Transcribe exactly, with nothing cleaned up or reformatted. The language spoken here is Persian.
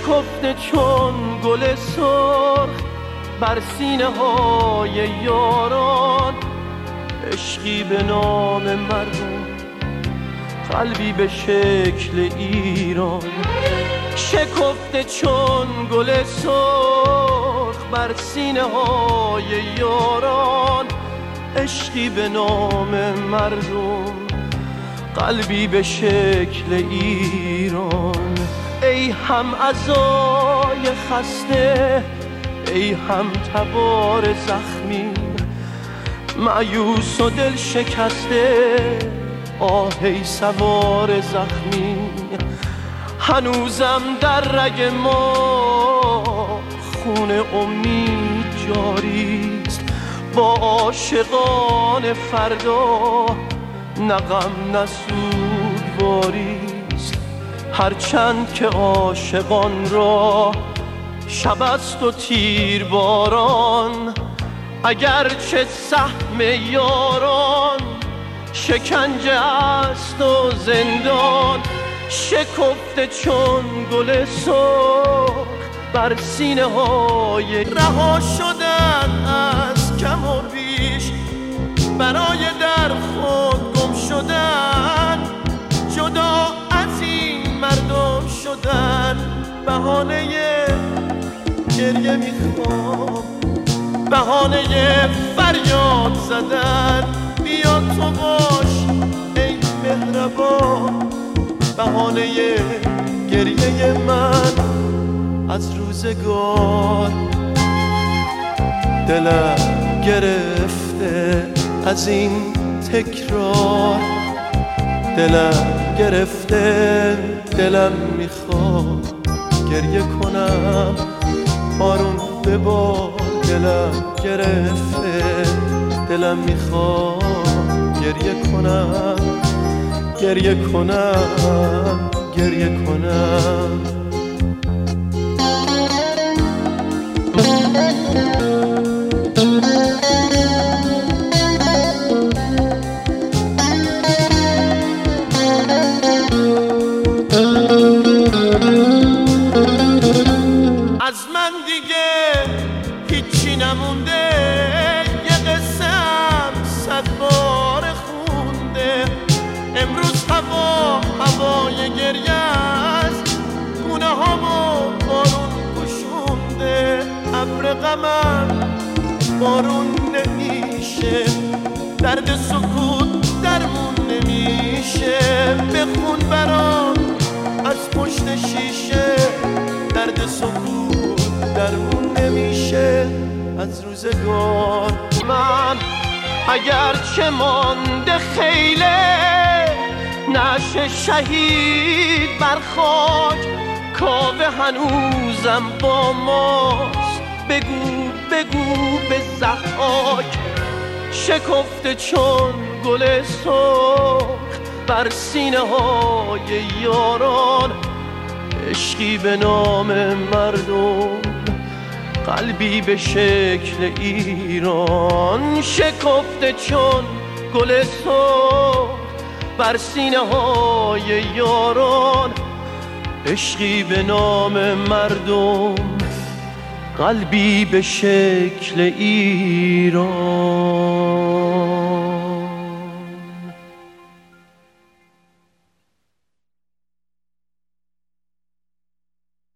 شکفته چون گل سرخ بر سینه های یاران، عشقی به نام مردم، قلبی به شکل ایران. شکفته چون گل سرخ بر سینه های یاران، عشقی به نام مردم، قلبی به شکل ایران. ای هم عزای خسته، ای هم تبار زخمی، مایوس و دل شکسته، آه ای سوار زخمی. هنوزم در رگ ما خون امید جاریست، با عاشقان فردا نه غم نه سوگواریست. هرچند که عاشقان را شب است و تیر باران، اگرچه سهم یاران شکنجه است و زندان. شکفته چون گل سرخ بر سینه های رها شدن از کم و بیش، برای در خود گم شدن، جدا از این مردم شدن. بهانه گریه میخوام، بهانه فریاد زدن، بیا تو باش ای مهربان، بهانه گریه من از روزگار. دلم گرفته از این تکرار، دلم گرفته، دلم میخواد گریه کنم، بارون ببار. دلم گرفته، دلم میخواد گریه کنم، گریه کنم، گریه کنم. از من دیگه هیچی نمونده، یه قصه‌ام صد بار خونده. امروز هوا هوای گریه است، گونه هامو بارون پوشونده. ابر غمم بارون نمیشه، درد سکوت درمون نمیشه. بخون برام از پشت شیشه، درد سکوت درمون نمیشه از روزگار. من اگرچه مانده خیله، نعش شهید بر خاک، کاوه هنوزم با ماست، بگو بگو به ضحاک. شکفته چون گل سرخ بر سینه های یاران، عشقی به نام مردم، قلبی به شکل ایران. شکفته چون گل سرخ بر سینه های یاران، عشقی به نام مردم، قلبی به شکل ایران.